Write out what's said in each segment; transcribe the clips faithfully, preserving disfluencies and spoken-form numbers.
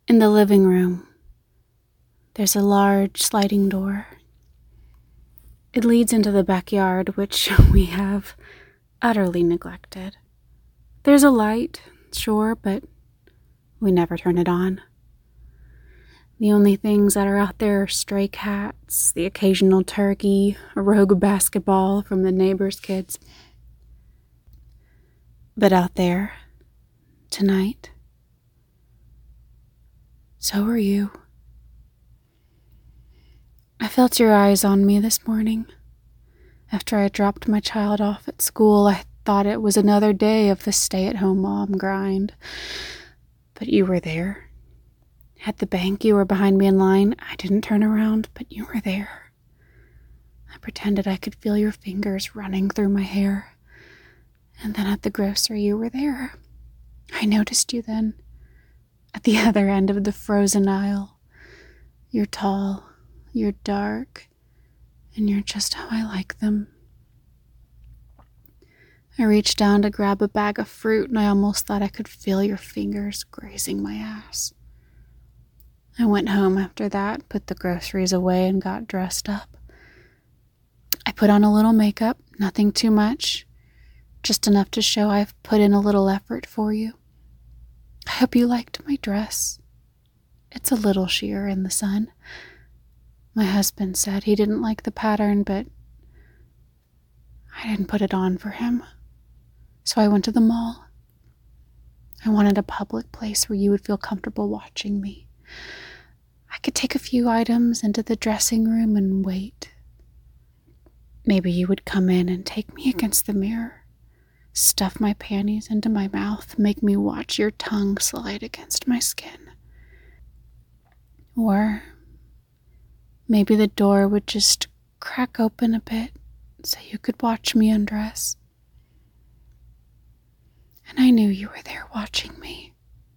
In the living room, there's a large sliding door. It leads into the backyard, which we have utterly neglected. There's a light, sure, but we never turn it on. The only things that are out there are stray cats, the occasional turkey, a rogue basketball from the neighbor's kids. But out there, tonight, so are you. I felt your eyes on me this morning. After I dropped my child off at school, I thought it was another day of the stay-at-home mom grind. But you were there. At the bank, you were behind me in line. I didn't turn around, but you were there. I pretended I could feel your fingers running through my hair. And then at the grocery, you were there. I noticed you then. At the other end of the frozen aisle. You're tall, you're dark, and you're just how I like them. I reached down to grab a bag of fruit, and I almost thought I could feel your fingers grazing my ass. I went home after that, put the groceries away, and got dressed up. I put on a little makeup, nothing too much, just enough to show I've put in a little effort for you. I hope you liked my dress. It's a little sheer in the sun. My husband said he didn't like the pattern, but I didn't put it on for him. So I went to the mall. I wanted a public place where you would feel comfortable watching me. I could take a few items into the dressing room and wait. Maybe you would come in and take me against the mirror, stuff my panties into my mouth, make me watch your tongue slide against my skin. Or maybe the door would just crack open a bit so you could watch me undress. And I knew you were there watching me.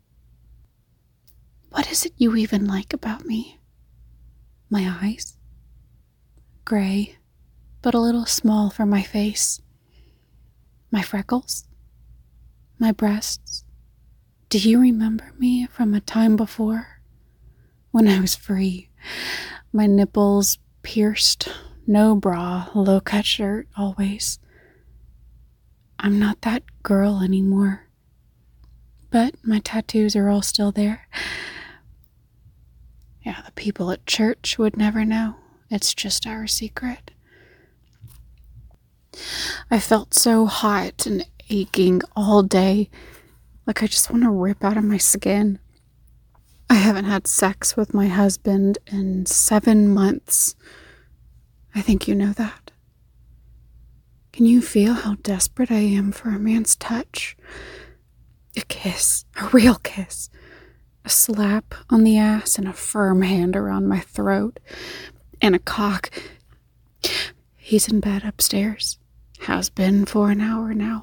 What is it you even like about me? My eyes? Gray, but a little small for my face. My freckles? My breasts? Do you remember me from a time before? When I was free, my nipples pierced, no bra, low-cut shirt, always. I'm not that girl anymore. But my tattoos are all still there. Yeah, the people at church would never know. It's just our secret. I felt so hot and aching all day, like I just want to rip out of my skin. I haven't had sex with my husband in seven months. I think you know that. Can you feel how desperate I am for a man's touch? A kiss, a real kiss. A slap on the ass and a firm hand around my throat. And a cock. He's in bed upstairs. Has been for an hour now.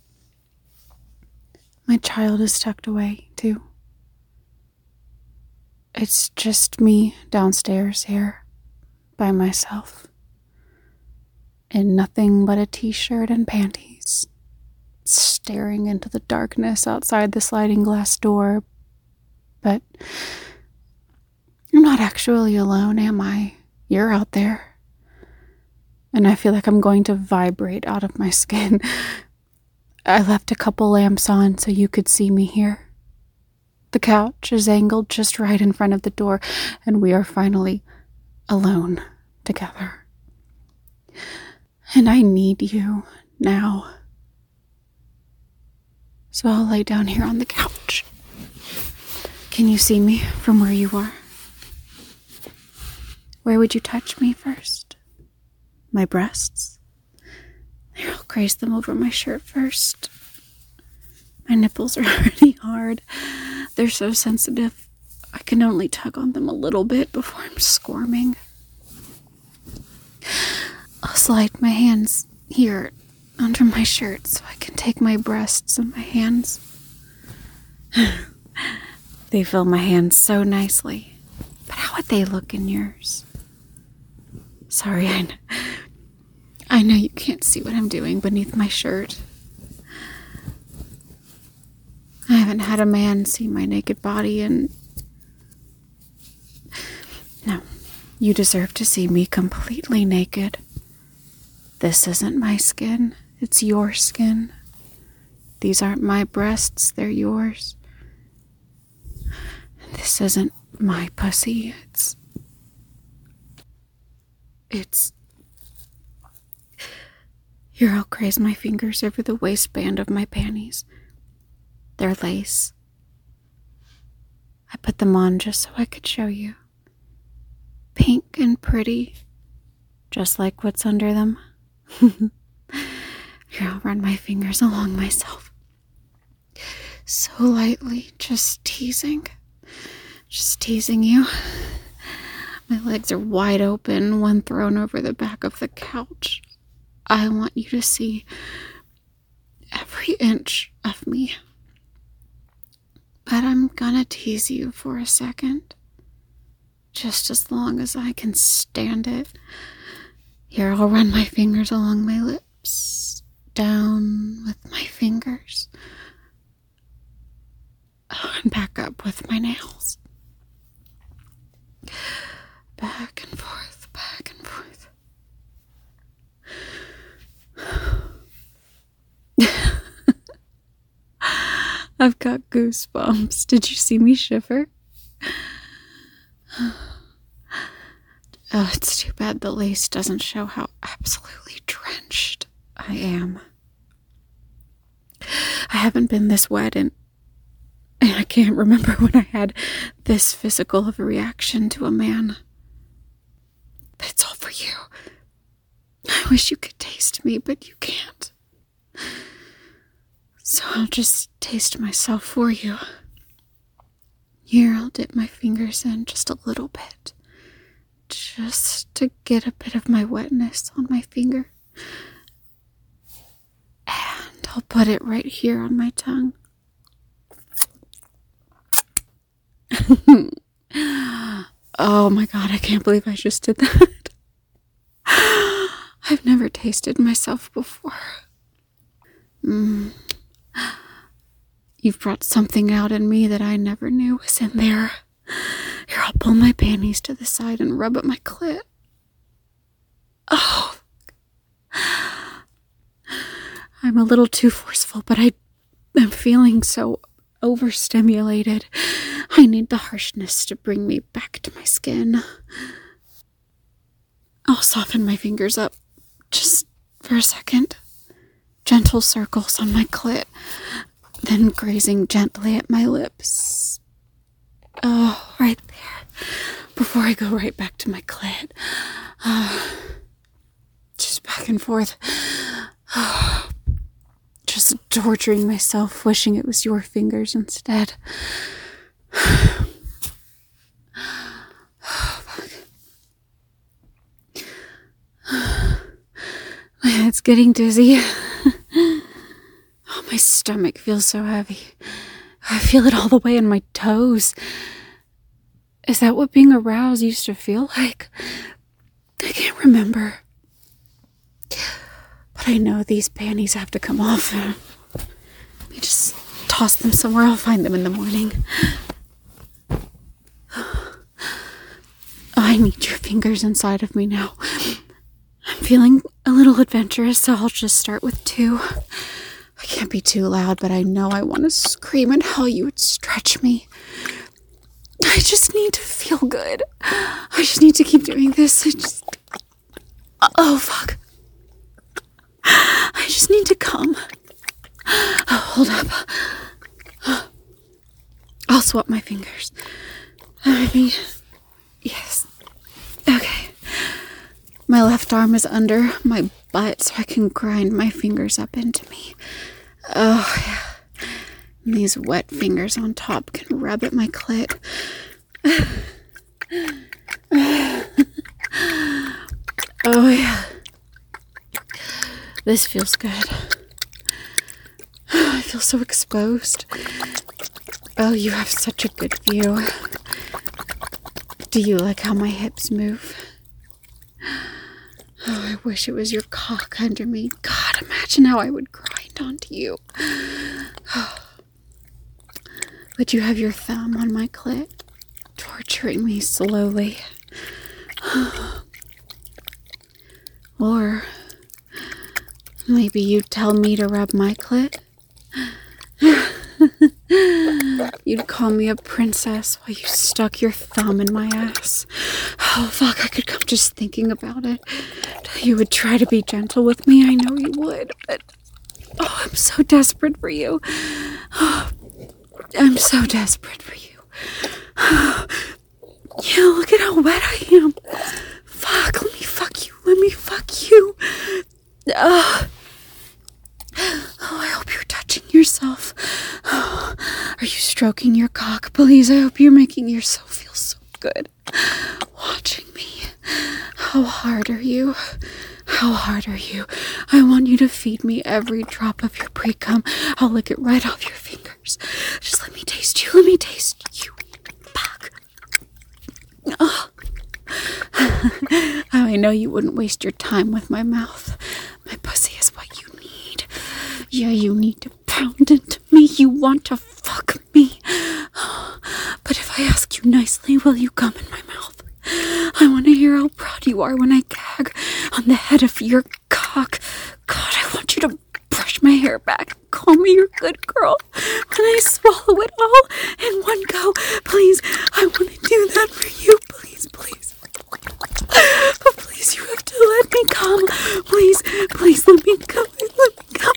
My child is tucked away, too. It's just me downstairs here, by myself. In nothing but a t-shirt and panties. Staring into the darkness outside the sliding glass door. But I'm not actually alone, am I? You're out there. And I feel like I'm going to vibrate out of my skin. I left a couple lamps on so you could see me here. The couch is angled just right in front of the door, and we are finally alone together. And I need you now. So I'll lay down here on the couch. Can you see me from where you are? Where would you touch me first? My breasts? Here, I'll graze them over my shirt first. My nipples are already hard. They're so sensitive. I can only tug on them a little bit before I'm squirming. I'll slide my hands here under my shirt so I can take my breasts in my hands. They fill my hands so nicely. But how would they look in yours? Sorry, I know, I know you can't see what I'm doing beneath my shirt. I haven't had a man see my naked body in You deserve to see me completely naked. This isn't my skin, it's your skin. These aren't my breasts, they're yours. This isn't my pussy, it's... It's... Here, I'll graze my fingers over the waistband of my panties. They're lace. I put them on just so I could show you. Pink and pretty, just like what's under them. Here, I'll run my fingers along myself. So lightly, just teasing. Just teasing you. My legs are wide open, one thrown over the back of the couch. I want you to see every inch of me. But I'm gonna tease you for a second. Just as long as I can stand it. Here, I'll run my fingers along my lips, down with my fingers, and back up with my nails. Back and forth, back and forth. I've got goosebumps. Did you see me shiver? Oh, it's too bad the lace doesn't show how absolutely drenched I am. I haven't been this wet in... and I can't remember when I had this physical of a reaction to a man. But it's all for you. I wish you could taste me, but you can't. So I'll just taste myself for you. Here, I'll dip my fingers in just a little bit. Just to get a bit of my wetness on my finger. And I'll put it right here on my tongue. Oh my god, I can't believe I just did that. I've never tasted myself before. Mm. You've brought something out in me that I never knew was in there. Here, I'll pull my panties to the side and rub at my clit. Oh. I'm a little too forceful, but I am feeling so overstimulated. I need the harshness to bring me back to my skin. I'll soften my fingers up just for a second. Gentle circles on my clit, then grazing gently at my lips. Oh, right there. Before I go right back to my clit. Uh, just back and forth. Oh, just torturing myself, wishing it was your fingers instead. Oh, fuck. My head's getting dizzy. Oh, my stomach feels so heavy. I feel it all the way in my toes. Is that what being aroused used to feel like? I can't remember. But I know these panties have to come off. Let me just toss them somewhere. I'll find them in the morning. I need your fingers inside of me now. I'm feeling a little adventurous, so I'll just start with two. I can't be too loud, but I know I want to scream at how you would stretch me. I just need to feel good. I just need to keep doing this. I just... Oh, fuck. I just need to come. Oh, hold up. I'll swap my fingers. Maybe. Yes. Okay. My left arm is under my butt so I can grind my fingers up into me. Oh, yeah. And these wet fingers on top can rub at my clit. Oh, yeah. This feels good. I feel so exposed. Oh, you have such a good view. Do you like how my hips move? Oh, I wish it was your cock under me. God, imagine how I would grind onto you. Would you have your thumb on my clit, torturing me slowly? Or maybe you'd tell me to rub my clit. You'd call me a princess while you stuck your thumb in my ass. Oh, fuck, I could come just thinking about it. You would try to be gentle with me, I know you would, but... Oh, I'm so desperate for you. Oh, I'm so desperate for you. Oh, yeah, look at how wet I am. Fuck, let me fuck you, let me fuck you. Oh, oh I hope you're touching yourself. Oh, are you stroking your cock? Please, I hope you're making yourself feel so good. Watching me. How hard are you? How hard are you? I want you to feed me every drop of your pre-cum. I'll lick it right off your fingers. Just let me taste you. Let me taste you. Fuck. Oh. I know you wouldn't waste your time with my mouth. My pussy is what you need. Yeah, you need to pound into me. You want to fuck me. But if I ask you nicely, will you come in my mouth? I want to hear how proud you are when I gag on the head of your cock. God, I want you to brush my hair back. Call me your good girl when I swallow it all in one go. Please, I want to do that for you. Please, please. But please, you have to let me come. Please, please let me come. Let me come.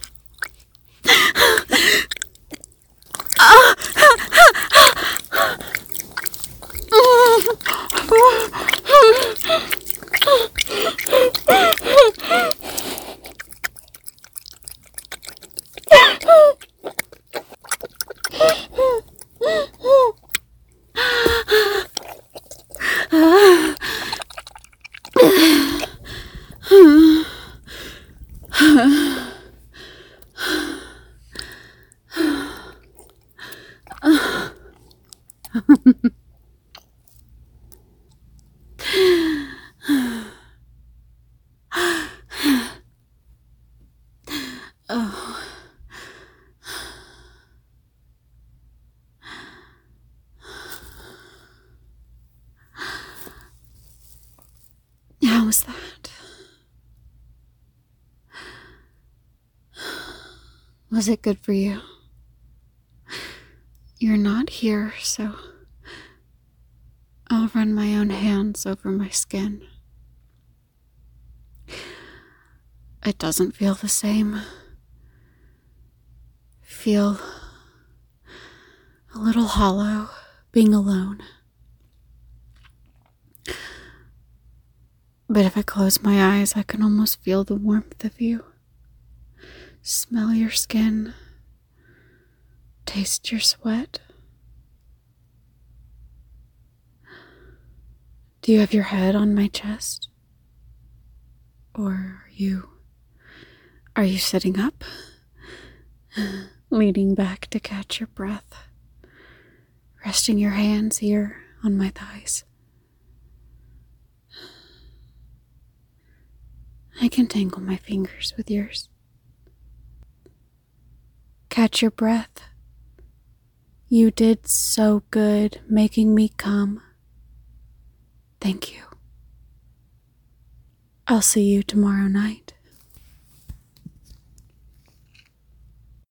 Ah! Oh. How was that? Was it good for you? You're not here, so I'll run my own hands over my skin. It doesn't feel the same. Feel a little hollow being alone. But if I close my eyes, I can almost feel the warmth of you. Smell your skin. Taste your sweat. Do you have your head on my chest? Or are you... Are you sitting up? Leaning back to catch your breath. Resting your hands here on my thighs. I can tangle my fingers with yours. Catch your breath. You did so good making me come. Thank you. I'll see you tomorrow night.